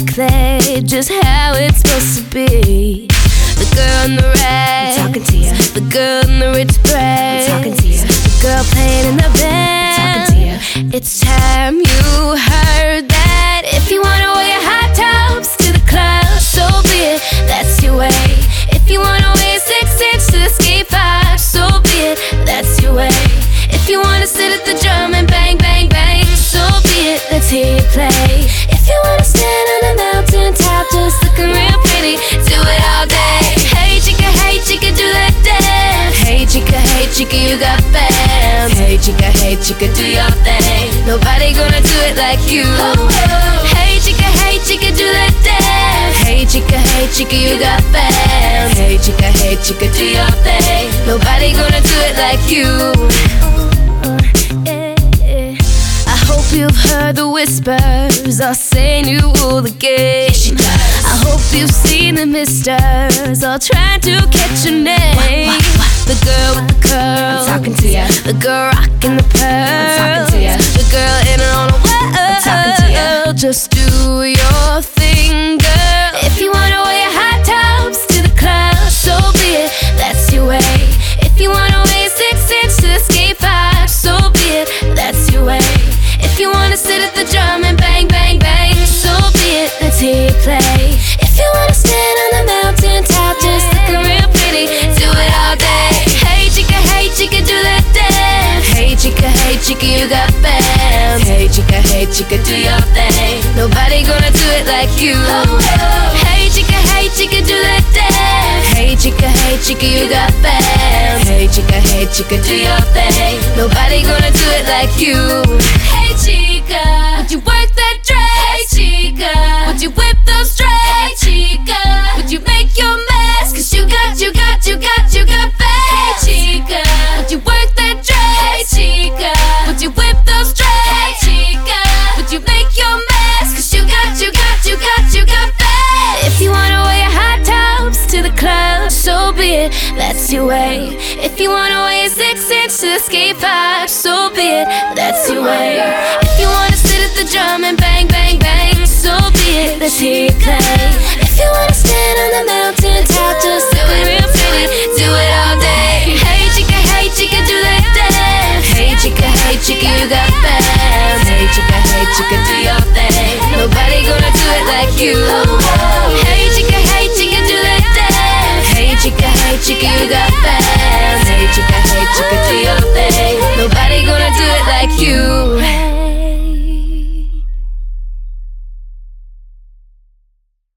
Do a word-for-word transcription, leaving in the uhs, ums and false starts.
clay, just how it's supposed to be. The girl in the red, I'm talking to you. The girl in the rich braid, I'm talking to you. The girl playing in the band, I'm talking to you. It's time you heard that. If you wanna wear your high tops to the club, so be it, that's your way. If you wanna wear six inch to the skate park, so be it, that's your way. If you wanna sit at the drum and bang, bang, bang, so be it, let's hear you play. If you wanna stand on the mountain top, just looking real pretty, do it all day. Hey chica, hey chica, do that dance. Hey chica, hey chica, you got bands. Hey chica, hey chica, do your thing. Nobody gonna do it like you. Hey chica, hey chica, do that dance. Hey chica, hey chica, you got bands. Hey chica, hey chica, do your thing. Nobody gonna do it like you. I hope you've heard the whispers all saying you rule the game. I hope you've seen the misters all trying to catch your name. The girl with the curls, I'm talking to ya. The girl rocking the pearls, I'm talking to ya. The girl in her own world, I'm talking to ya. Just do your thing, girl. If you wanna wear your high tops to the club, so be it, that's your way. If you wanna wear six inch to the skate park, so be it, that's your way. If you wanna sit at the drum and bang, bang, bang, so be it, let's hear you play. If you wanna stand on the mountain top, just looking real pretty, do it all day. Hey chica, hey chica, do that dance. Hey chica, hey chica, you got bands. Hey chica, hey chica, do your thing. Nobody gonna do it like you. Hey chica, hey chica, do that dance. Hey chica, hey chica, you got bands. Hey chica, hey chica, do your thing. Nobody gonna do it like you. Hey chica, would you work that dress? Hey chica, would you whip those dreads? Hey chica, would you make your mess? Cause you got, you got, you got, you got bands. Hey chica, would you work that dress? Hey chica, would you whip those dreads? Hey chica, would you make your mess? Cause you got, you got, you got, you got bands. If you wanna wear your high tops to the club, so be it, that's your way. If you wanna wear six inch to the skate park, so be it, that's your way. If you wanna sit at the drum and bang, bang, bang, so be it, let's hear you play. If you wanna stand on the mountain top, just do it real pretty, do it all day. Hey chica, hey chica, do that dance. Hey chica, hey chica, you got bands. Hey chica, hey chica, do your thing. Nobody gonna do it like you.